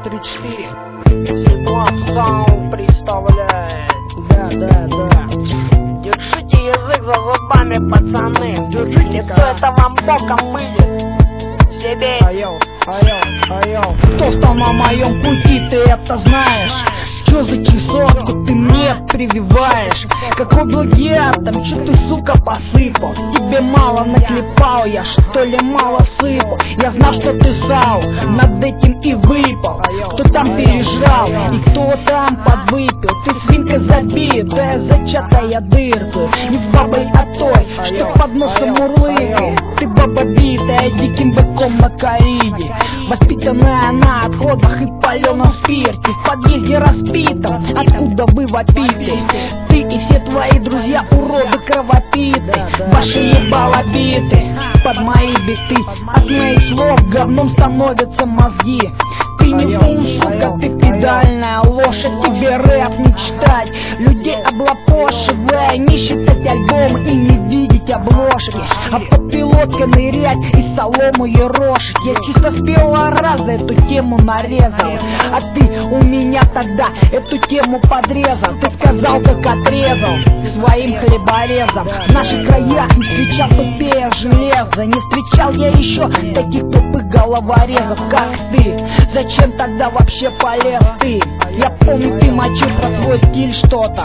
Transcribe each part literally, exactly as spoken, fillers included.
три четыре. Седьмой саунд представляет. Да, да, да. Держите язык за зубами, пацаны. Держите, не то это вам боком выйдет. Себе. Айо, айо, айо. Кто стал на моем пути, ты это знаешь? Чё за чесотку ты мне прививаешь? Какой плагиат, там чё ты, сука, посыпал? Тебе мало наклепал, я что ли мало сыпал? Я знал, что ты сал, над этим и выпал. Кто там пережрал и кто там подвыпил? Ты свинка забитая, зачатая дырка. Не с бабой, а той, что под носом мурлыкает. Ты баба битая, диким быком на кориде. Воспитанная на отходах и паленом спирте. В подъезде распитом, откуда вы вопите. Ты и все твои друзья уроды кровопиты. Ваши ебала биты под мои биты. От моих слов говном становятся мозги. Ты не ум, сука, ты педальная лошадь. Тебе рэп не читать, людей облапошивая, не считать альбомы и не видеть обложки. А под пилоткой нырять и солому ерошить. Я чисто с первого раза эту тему нарезал, а ты у меня тогда эту тему подрезал. Ты сказал, как отрезал своим хлеборезом. В наших краях не встречал тупее железа. Не встречал я еще таких тупых головорезов, как ты. Зачем тогда вообще полез ты? Я помню, ты мочил про свой стиль что-то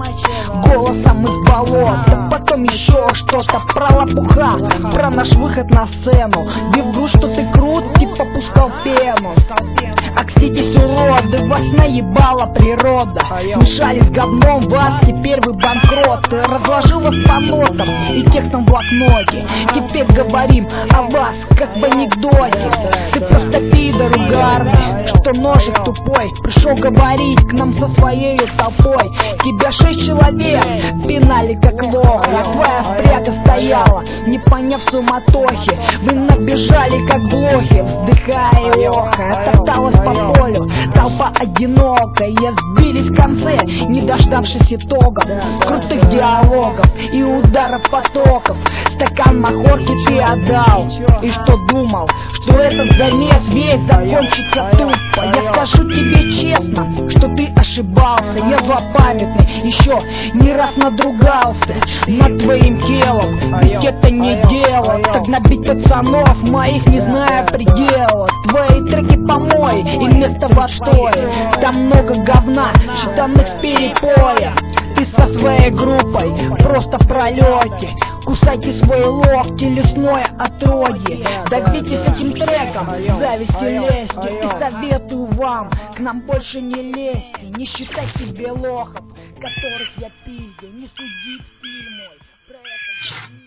голосом из болота. Потом еще что-то про лопуха, про наш выход на сцену. Вижу, что ты крут, типа пускал пену. Окститесь, уроды, вас наебала природа. Смешались с говном, вас теперь вы банкроты. Разложил вас по нотам и текстом в блокноте. Теперь говорим о вас, как в анекдоте. Ты просто пидор угарный, что ножик тупой. Пришел говорить к нам со своей толпой. Тебя шесть человек пинали как лоха. Твоя спряга стояла, не поняв суматохи. Вы набежали как блохи, вздыхая и охая. Топталась по полю толпа одинокая. Сбились в конце, не дождавшись итогов крутых диалогов и ударов потоков. Стакан махорки ты отдал. И что думал, что этот замес весь закончится тупо? Я скажу тебе честно, что ты ошибался. Я злопамятный, еще не раз надругался над твоим телом. Ведь это не дело, так набить пацанов моих, не зная предела. Твои треки помой и вместо водстоя. Там много говна, штаны в перепоя. Ты со своей группой просто в пролете. Кусайте свои локти, лесное отродье. Давите с этим треком, завистью лезьте. И советую вам, к нам больше не лезьте. Не считай себе лохов, которых я пиздил. Не суди стиль мой, про это